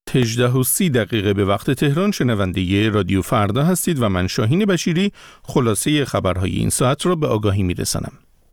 18:30 به وقت تهران شنونده رادیو فردا هستید و من شاهین بشیری خلاصه خبرهای این ساعت را به آگاهی میرسانم.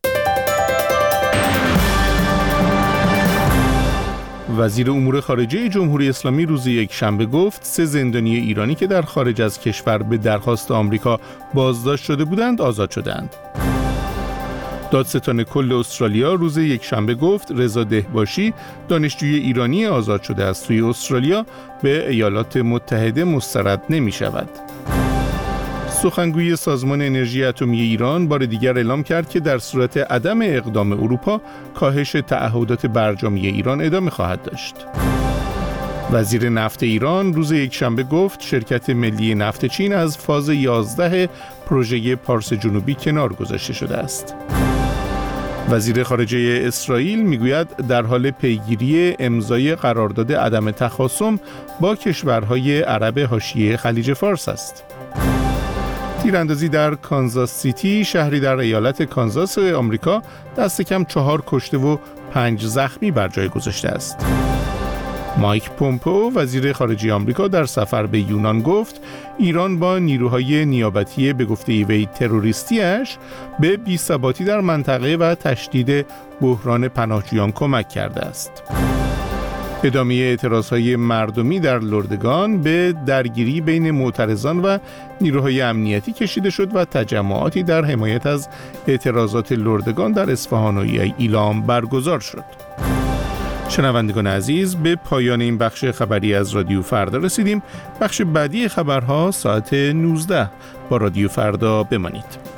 وزیر امور خارجه جمهوری اسلامی روز یکشنبه گفت 3 زندانی ایرانی که در خارج از کشور به درخواست آمریکا بازداشت شده بودند آزاد شدند. دادستان کل استرالیا روز یکشنبه گفت رضا دهباشی دانشجوی ایرانی آزاد شده از توی استرالیا به ایالات متحده مسترد نمی شود. سخنگوی سازمان انرژی اتمی ایران بار دیگر اعلام کرد که در صورت عدم اقدام اروپا کاهش تعهدات برجامی ایران ادامه خواهد داشت. وزیر نفت ایران روز یکشنبه گفت شرکت ملی نفت چین از فاز 11 پروژه پارس جنوبی کنار گذاشته شده است. وزیر خارجه اسرائیل میگوید در حال پیگیری امضای قرارداد عدم تخاصم با کشورهای عرب حاشیه خلیج فارس است. تیراندازی در کانزاس سیتی، شهری در ایالت کانزاس آمریکا، دست کم 4 کشته و 5 زخمی بر جای گذاشته است. مایک پومپئو وزیر خارجه آمریکا در سفر به یونان گفت ایران با نیروهای نیابتی به گفته وی تروریستیش به بی‌ثباتی در منطقه و تشدید بحران پناهجویان کمک کرده است. ادامه اعتراضهای مردمی در لردگان به درگیری بین معترضان و نیروهای امنیتی کشیده شد و تجمعاتی در حمایت از اعتراضات لردگان در اصفهان و ایلام برگزار شد. شنوندگان عزیز، به پایان این بخش خبری از رادیو فردا رسیدیم. بخش بعدی خبرها ساعت 19 با رادیو فردا بمانید.